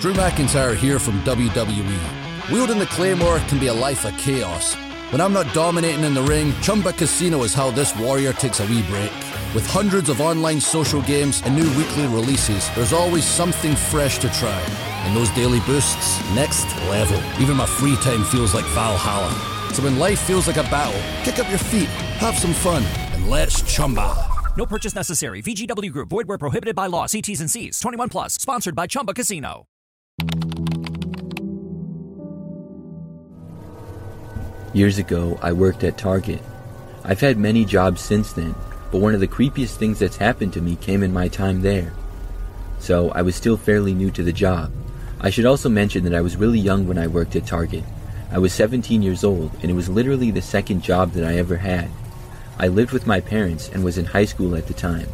Drew McIntyre here from WWE. Wielding the Claymore can be a life of chaos. When I'm not dominating in the ring, Chumba Casino is how this warrior takes a wee break. With hundreds of online social games and new weekly releases, there's always something fresh to try. And those daily boosts, next level. Even my free time feels like Valhalla. So when life feels like a battle, kick up your feet, have some fun, and let's Chumba. No purchase necessary. VGW Group. Void where prohibited by law. See T's and C's. 21 plus. Sponsored by Chumba Casino. Years ago, I worked at Target. I've had many jobs since then, but one of the creepiest things that's happened to me came in my time there. So, I was still fairly new to the job. I should also mention that I was really young when I worked at Target. I was 17 years old, and it was literally the second job that I ever had. I lived with my parents and was in high school at the time.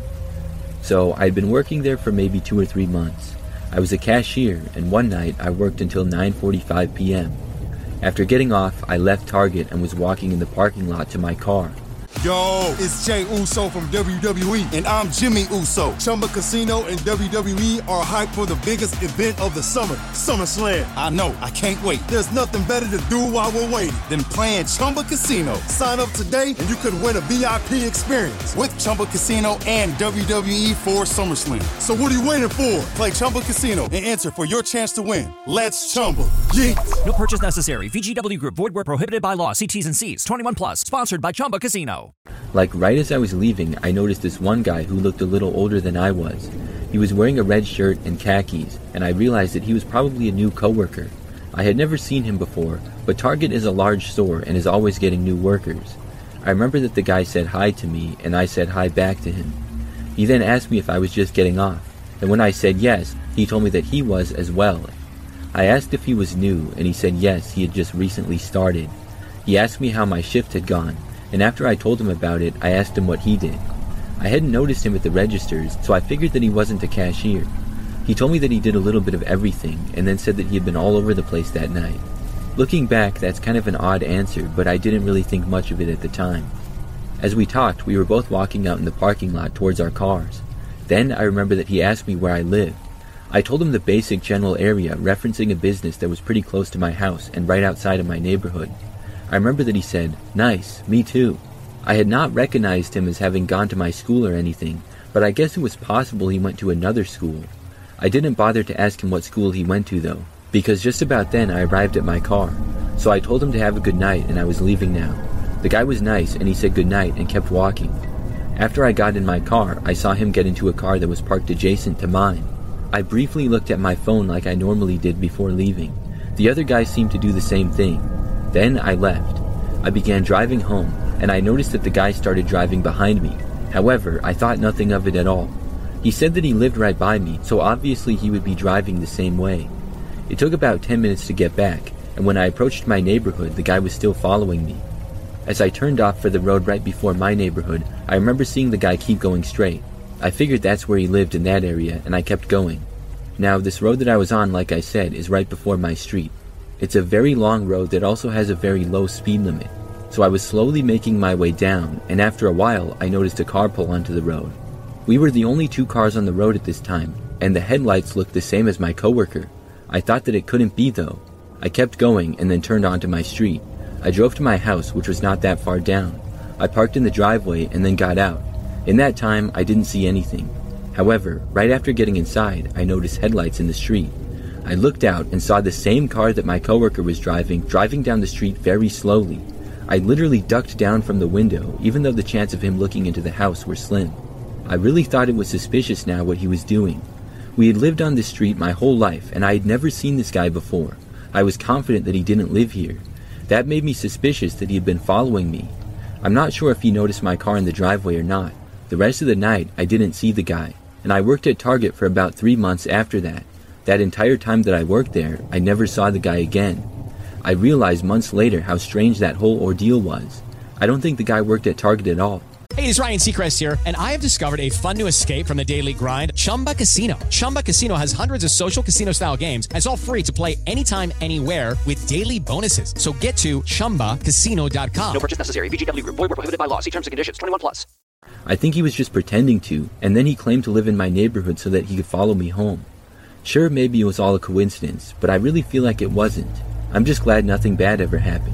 So, I'd been working there for maybe 2 or 3 months. I was a cashier, and one night I worked until 9:45 p.m. After getting off, I left Target and was walking in the parking lot to my car. Yo, it's Jay Uso from WWE, and I'm Jimmy Uso. Chumba Casino and WWE are hyped for the biggest event of the summer, SummerSlam. I know, I can't wait. There's nothing better to do while we're waiting than playing Chumba Casino. Sign up today and you could win a VIP experience with Chumba Casino and WWE for SummerSlam. So what are you waiting for? Play Chumba Casino and enter for your chance to win. Let's Chumba. Yeet. No purchase necessary. VGW Group. Void where prohibited by law. See T's and C's. 21 plus. Sponsored by Chumba Casino. Like right as I was leaving, I noticed this one guy who looked a little older than I was. He was wearing a red shirt and khakis, and I realized that he was probably a new coworker. I had never seen him before, but Target is a large store and is always getting new workers. I remember that the guy said hi to me, and I said hi back to him. He then asked me if I was just getting off, and when I said yes, he told me that he was as well. I asked if he was new, and he said yes, he had just recently started. He asked me how my shift had gone, and after I told him about it, I asked him what he did. I hadn't noticed him at the registers, so I figured that he wasn't a cashier. He told me that he did a little bit of everything, and then said that he had been all over the place that night. Looking back, that's kind of an odd answer, but I didn't really think much of it at the time. As we talked, we were both walking out in the parking lot towards our cars. Then I remember that he asked me where I lived. I told him the basic general area, referencing a business that was pretty close to my house and right outside of my neighborhood. I remember that he said, "Nice, me too." I had not recognized him as having gone to my school or anything, but I guess it was possible he went to another school. I didn't bother to ask him what school he went to though, because just about then I arrived at my car. So I told him to have a good night and I was leaving now. The guy was nice and he said good night and kept walking. After I got in my car, I saw him get into a car that was parked adjacent to mine. I briefly looked at my phone like I normally did before leaving. The other guy seemed to do the same thing. Then I left. I began driving home, and I noticed that the guy started driving behind me. However, I thought nothing of it at all. He said that he lived right by me, so obviously he would be driving the same way. It took about 10 minutes to get back, and when I approached my neighborhood, the guy was still following me. As I turned off for the road right before my neighborhood, I remember seeing the guy keep going straight. I figured that's where he lived in that area, and I kept going. Now, this road that I was on, like I said, is right before my street. It's a very long road that also has a very low speed limit, so I was slowly making my way down, and after a while, I noticed a car pull onto the road. We were the only 2 cars on the road at this time, and the headlights looked the same as my coworker. I thought that it couldn't be though. I kept going and then turned onto my street. I drove to my house, which was not that far down. I parked in the driveway and then got out. In that time, I didn't see anything. However, right after getting inside, I noticed headlights in the street. I looked out and saw the same car that my coworker was driving down the street very slowly. I literally ducked down from the window, even though the chance of him looking into the house were slim. I really thought it was suspicious now what he was doing. We had lived on this street my whole life, and I had never seen this guy before. I was confident that he didn't live here. That made me suspicious that he had been following me. I'm not sure if he noticed my car in the driveway or not. The rest of the night, I didn't see the guy, and I worked at Target for about 3 months after that. That entire time that I worked there, I never saw the guy again. I realized months later how strange that whole ordeal was. I don't think the guy worked at Target at all. Hey, it's Ryan Seacrest here, and I have discovered a fun new escape from the daily grind, Chumba Casino. Chumba Casino has hundreds of social casino-style games, and it's all free to play anytime, anywhere with daily bonuses. So get to ChumbaCasino.com. No purchase necessary. VGW Group. Void where prohibited by law. See terms and conditions. 21 plus. I think he was just pretending to, and then he claimed to live in my neighborhood so that he could follow me home. Sure, maybe it was all a coincidence, but I really feel like it wasn't. I'm just glad nothing bad ever happened.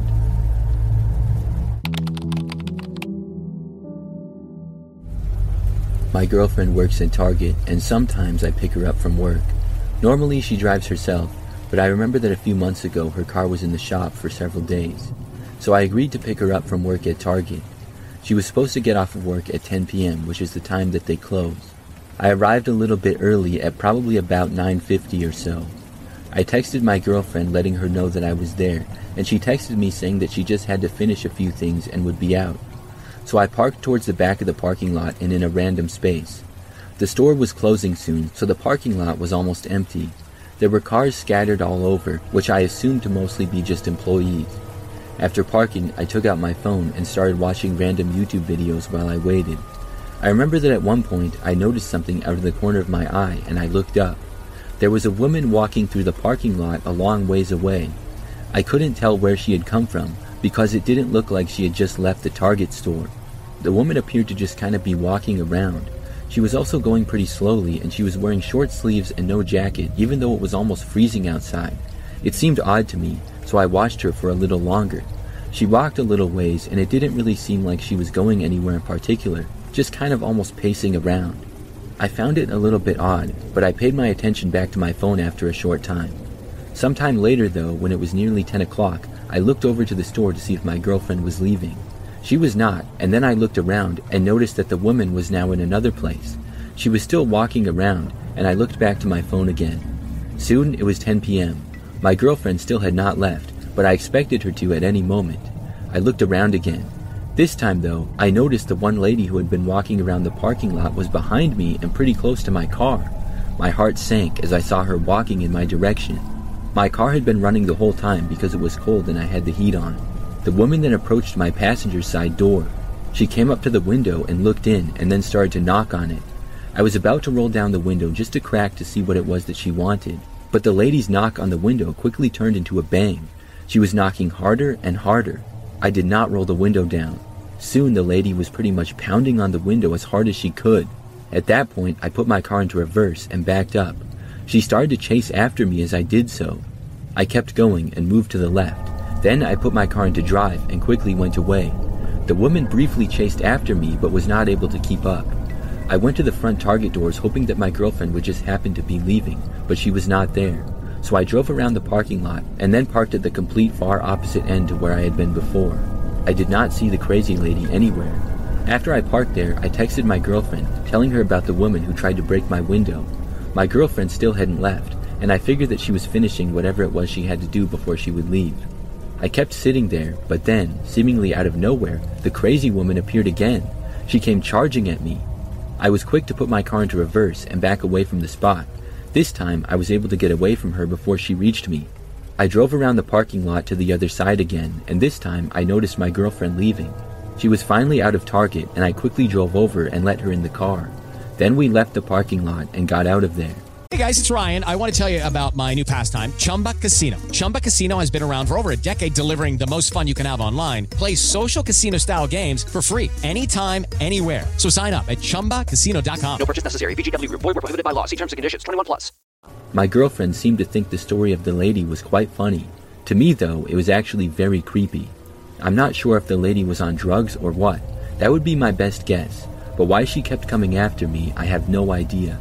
My girlfriend works at Target, and sometimes I pick her up from work. Normally she drives herself, but I remember that a few months ago her car was in the shop for several days. So I agreed to pick her up from work at Target. She was supposed to get off of work at 10 p.m., which is the time that they close. I arrived a little bit early at probably about 9:50 or so. I texted my girlfriend letting her know that I was there, and she texted me saying that she just had to finish a few things and would be out. So I parked towards the back of the parking lot and in a random space. The store was closing soon, so the parking lot was almost empty. There were cars scattered all over, which I assumed to mostly be just employees. After parking, I took out my phone and started watching random YouTube videos while I waited. I remember that at one point I noticed something out of the corner of my eye and I looked up. There was a woman walking through the parking lot a long ways away. I couldn't tell where she had come from because it didn't look like she had just left the Target store. The woman appeared to just kind of be walking around. She was also going pretty slowly and she was wearing short sleeves and no jacket even though it was almost freezing outside. It seemed odd to me, so I watched her for a little longer. She walked a little ways and it didn't really seem like she was going anywhere in particular, just kind of almost pacing around. I found it a little bit odd, but I paid my attention back to my phone after a short time. Sometime later though, when it was nearly 10 o'clock, I looked over to the store to see if my girlfriend was leaving. She was not, and then I looked around and noticed that the woman was now in another place. She was still walking around, and I looked back to my phone again. Soon it was 10 p.m. My girlfriend still had not left, but I expected her to at any moment. I looked around again. This time though, I noticed the one lady who had been walking around the parking lot was behind me and pretty close to my car. My heart sank as I saw her walking in my direction. My car had been running the whole time because it was cold and I had the heat on. The woman then approached my passenger side door. She came up to the window and looked in and then started to knock on it. I was about to roll down the window just a crack to see what it was that she wanted, but the lady's knock on the window quickly turned into a bang. She was knocking harder and harder. I did not roll the window down. Soon the lady was pretty much pounding on the window as hard as she could. At that point, I put my car into reverse and backed up. She started to chase after me as I did so. I kept going and moved to the left. Then I put my car into drive and quickly went away. The woman briefly chased after me but was not able to keep up. I went to the front Target doors hoping that my girlfriend would just happen to be leaving, but she was not there. So I drove around the parking lot and then parked at the complete far opposite end to where I had been before. I did not see the crazy lady anywhere. After I parked there, I texted my girlfriend, telling her about the woman who tried to break my window. My girlfriend still hadn't left, and I figured that she was finishing whatever it was she had to do before she would leave. I kept sitting there, but then, seemingly out of nowhere, the crazy woman appeared again. She came charging at me. I was quick to put my car into reverse and back away from the spot. This time, I was able to get away from her before she reached me. I drove around the parking lot to the other side again, and this time I noticed my girlfriend leaving. She was finally out of Target, and I quickly drove over and let her in the car. Then we left the parking lot and got out of there. Hey guys, it's Ryan. I want to tell you about my new pastime, Chumba Casino. Chumba Casino has been around for over a decade, delivering the most fun you can have online. Play social casino-style games for free anytime, anywhere. So sign up at ChumbaCasino.com. No purchase necessary. VGW Group. Void where prohibited by law. See terms and conditions. 21+. My girlfriend seemed to think the story of the lady was quite funny. To me, though, it was actually very creepy. I'm not sure if the lady was on drugs or what. That would be my best guess. But why she kept coming after me, I have no idea.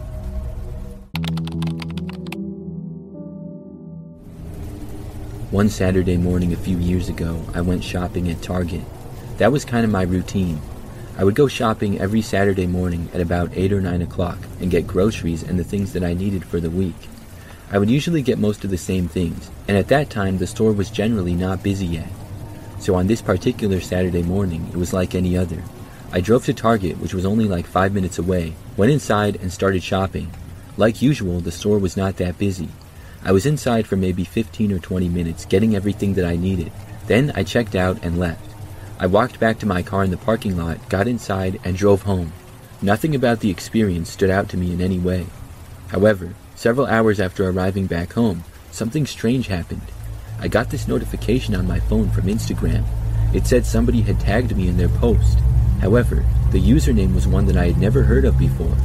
One Saturday morning a few years ago, I went shopping at Target. That was kind of my routine. I would go shopping every Saturday morning at about 8 or 9 o'clock and get groceries and the things that I needed for the week. I would usually get most of the same things, and at that time the store was generally not busy yet. So on this particular Saturday morning, it was like any other. I drove to Target, which was only like 5 minutes away, went inside and started shopping. Like usual, the store was not that busy. I was inside for maybe 15 or 20 minutes getting everything that I needed. Then I checked out and left. I walked back to my car in the parking lot, got inside, and drove home. Nothing about the experience stood out to me in any way. However, several hours after arriving back home, something strange happened. I got this notification on my phone from Instagram. It said somebody had tagged me in their post. However, the username was one that I had never heard of before.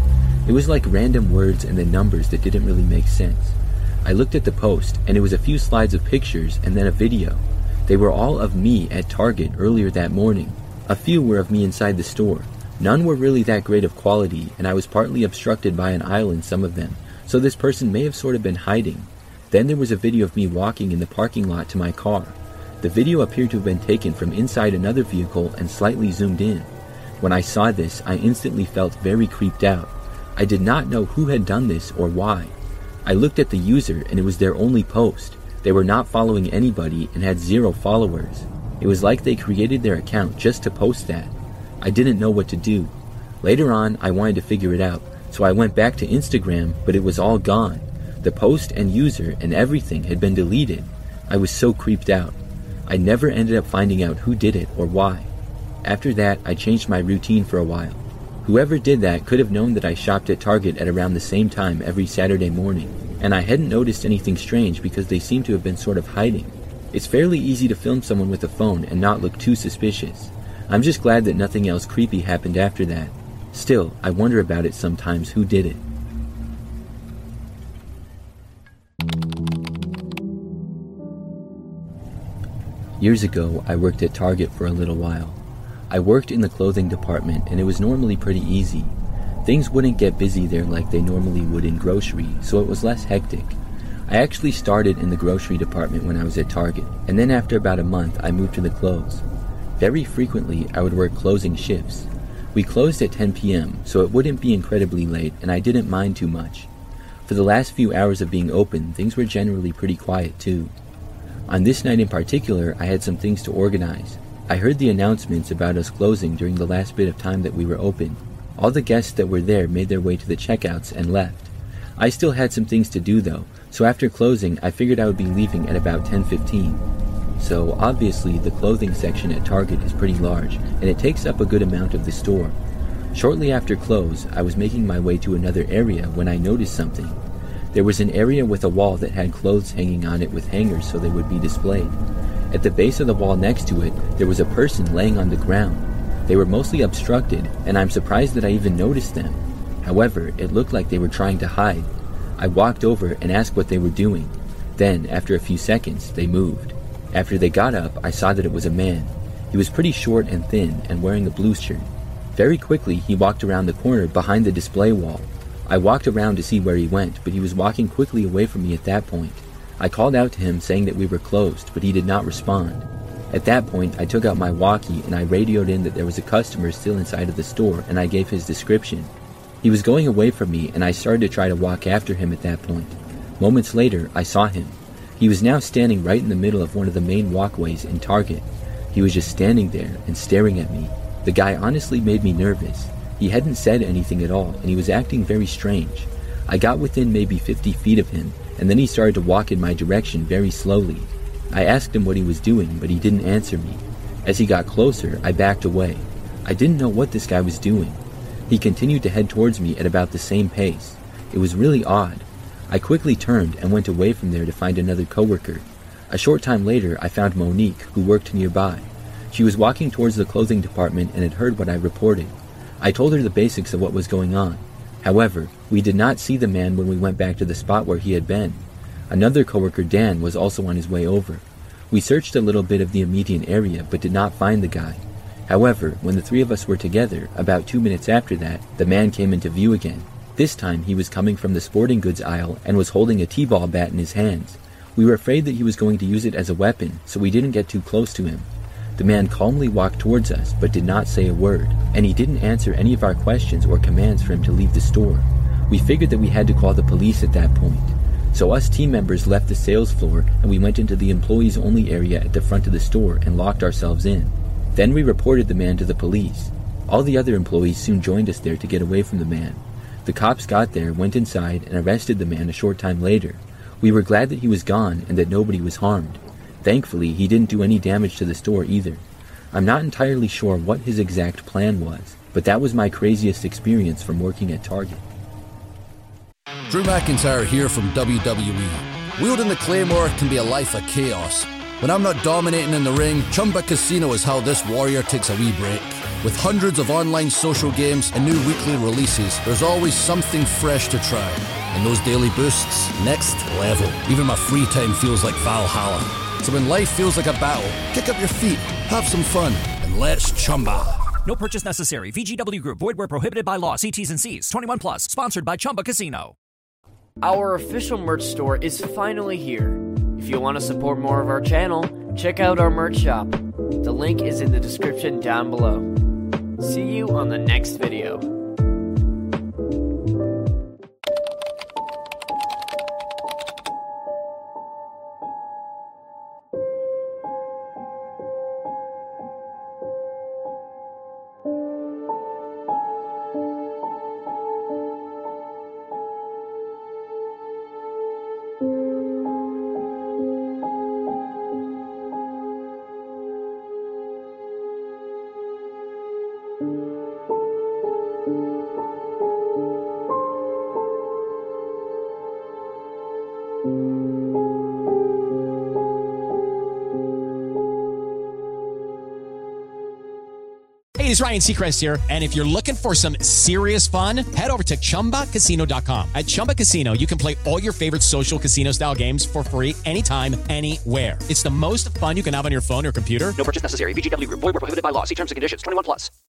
It was like random words and then numbers that didn't really make sense. I looked at the post, and it was a few slides of pictures and then a video. They were all of me at Target earlier that morning. A few were of me inside the store. None were really that great of quality, and I was partly obstructed by an aisle in some of them, so this person may have sort of been hiding. Then there was a video of me walking in the parking lot to my car. The video appeared to have been taken from inside another vehicle and slightly zoomed in. When I saw this, I instantly felt very creeped out. I did not know who had done this or why. I looked at the user and it was their only post. They were not following anybody and had 0 followers. It was like they created their account just to post that. I didn't know what to do. Later on, I wanted to figure it out, so I went back to Instagram, but it was all gone. The post and user and everything had been deleted. I was so creeped out. I never ended up finding out who did it or why. After that, I changed my routine for a while. Whoever did that could have known that I shopped at Target at around the same time every Saturday morning, and I hadn't noticed anything strange because they seemed to have been sort of hiding. It's fairly easy to film someone with a phone and not look too suspicious. I'm just glad that nothing else creepy happened after that. Still, I wonder about it sometimes who did it. Years ago, I worked at Target for a little while. I worked in the clothing department and it was normally pretty easy. Things wouldn't get busy there like they normally would in grocery, so it was less hectic. I actually started in the grocery department when I was at Target, and then after about a month I moved to the clothes. Very frequently I would work closing shifts. We closed at 10 p.m., so it wouldn't be incredibly late and I didn't mind too much. For the last few hours of being open, things were generally pretty quiet too. On this night in particular, I had some things to organize. I heard the announcements about us closing during the last bit of time that we were open. All the guests that were there made their way to the checkouts and left. I still had some things to do though, so after closing I figured I would be leaving at about 10:15. So obviously the clothing section at Target is pretty large, and it takes up a good amount of the store. Shortly after close, I was making my way to another area when I noticed something. There was an area with a wall that had clothes hanging on it with hangers so they would be displayed. At the base of the wall next to it, there was a person laying on the ground. They were mostly obstructed, and I'm surprised that I even noticed them. However, it looked like they were trying to hide. I walked over and asked what they were doing. Then, after a few seconds, they moved. After they got up, I saw that it was a man. He was pretty short and thin and wearing a blue shirt. Very quickly, he walked around the corner behind the display wall. I walked around to see where he went, but he was walking quickly away from me at that point. I called out to him saying that we were closed, but he did not respond. At that point, I took out my walkie and I radioed in that there was a customer still inside of the store, and I gave his description. He was going away from me, and I started to try to walk after him at that point. Moments later, I saw him. He was now standing right in the middle of one of the main walkways in Target. He was just standing there and staring at me. The guy honestly made me nervous. He hadn't said anything at all, and he was acting very strange. I got within maybe 50 feet of him, and then he started to walk in my direction very slowly. I asked him what he was doing, but he didn't answer me. As he got closer, I backed away. I didn't know what this guy was doing. He continued to head towards me at about the same pace. It was really odd. I quickly turned and went away from there to find another coworker. A short time later, I found Monique, who worked nearby. She was walking towards the clothing department and had heard what I reported. I told her the basics of what was going on. However, we did not see the man when we went back to the spot where he had been. Another coworker, Dan, was also on his way over. We searched a little bit of the immediate area but did not find the guy. However, when the three of us were together, about 2 minutes after that, the man came into view again. This time he was coming from the sporting goods aisle and was holding a t-ball bat in his hands. We were afraid that he was going to use it as a weapon, so we didn't get too close to him. The man calmly walked towards us but did not say a word, and he didn't answer any of our questions or commands for him to leave the store. We figured that we had to call the police at that point. So us team members left the sales floor and we went into the employees only area at the front of the store and locked ourselves in. Then we reported the man to the police. All the other employees soon joined us there to get away from the man. The cops got there, went inside, and arrested the man a short time later. We were glad that he was gone and that nobody was harmed. Thankfully, he didn't do any damage to the store either. I'm not entirely sure what his exact plan was, but that was my craziest experience from working at Target. Drew McIntyre here from WWE. Wielding the Claymore can be a life of chaos. When I'm not dominating in the ring, Chumba Casino is how this warrior takes a wee break. With hundreds of online social games and new weekly releases, there's always something fresh to try. And those daily boosts, next level. Even my free time feels like Valhalla. So when life feels like a battle, kick up your feet, have some fun, and let's Chumba. No purchase necessary. VGW Group. Void where prohibited by law. See T's and C's. 21 plus. Sponsored by Chumba Casino. Our official merch store is finally here. If you want to support more of our channel, check out our merch shop. The link is in the description down below. See you on the next video. Hey, it's Ryan Seacrest here, and if you're looking for some serious fun, head over to ChumbaCasino.com. At Chumba Casino, you can play all your favorite social casino-style games for free anytime, anywhere. It's the most fun you can have on your phone or computer. No purchase necessary. VGW Group. Void where prohibited by law. See terms and conditions. 21 plus.